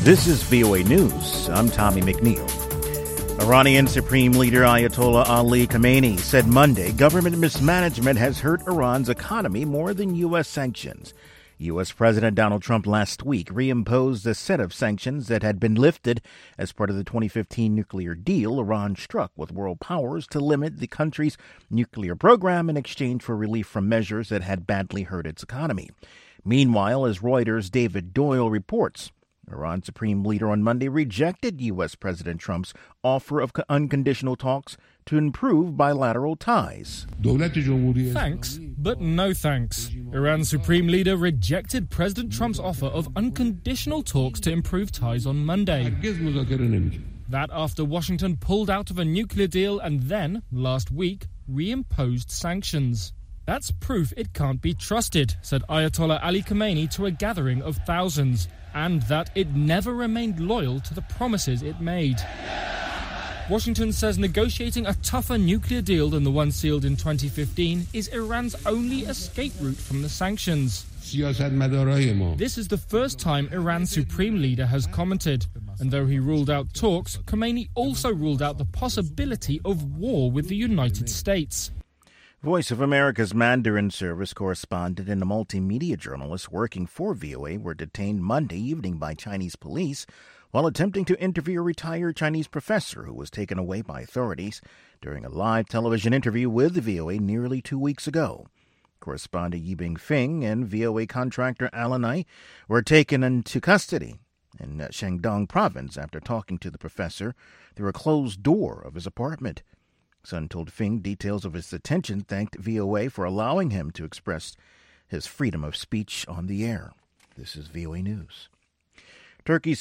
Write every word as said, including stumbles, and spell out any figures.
This is V O A News. I'm Tommy McNeil. Iranian Supreme Leader Ayatollah Ali Khamenei said Monday government mismanagement has hurt Iran's economy more than U S sanctions. U S. President Donald Trump last week reimposed a set of sanctions that had been lifted as part of the twenty fifteen nuclear deal Iran struck with world powers to limit the country's nuclear program in exchange for relief from measures that had badly hurt its economy. Meanwhile, as Reuters' David Doyle reports, Iran's supreme leader on Monday rejected U S. President Trump's offer of unconditional talks to improve bilateral ties. Thanks, but no thanks. Iran's supreme leader rejected President Trump's offer of unconditional talks to improve ties on Monday. That after Washington pulled out of a nuclear deal and then, last week, reimposed sanctions. That's proof it can't be trusted, said Ayatollah Ali Khamenei to a gathering of thousands, and that it never remained loyal to the promises it made. Washington says negotiating a tougher nuclear deal than the one sealed in twenty fifteen is Iran's only escape route from the sanctions. This is the first time Iran's supreme leader has commented. And though he ruled out talks, Khamenei also ruled out the possibility of war with the United States. Voice of America's Mandarin service correspondent and a multimedia journalist working for V O A were detained Monday evening by Chinese police while attempting to interview a retired Chinese professor who was taken away by authorities during a live television interview with V O A nearly two weeks ago. Correspondent Yibing Feng and V O A contractor Alan Ai were taken into custody in Shandong province after talking to the professor through a closed door of his apartment. Sun told Feng details of his detention thanked V O A for allowing him to express his freedom of speech on the air. This is V O A News. Turkey's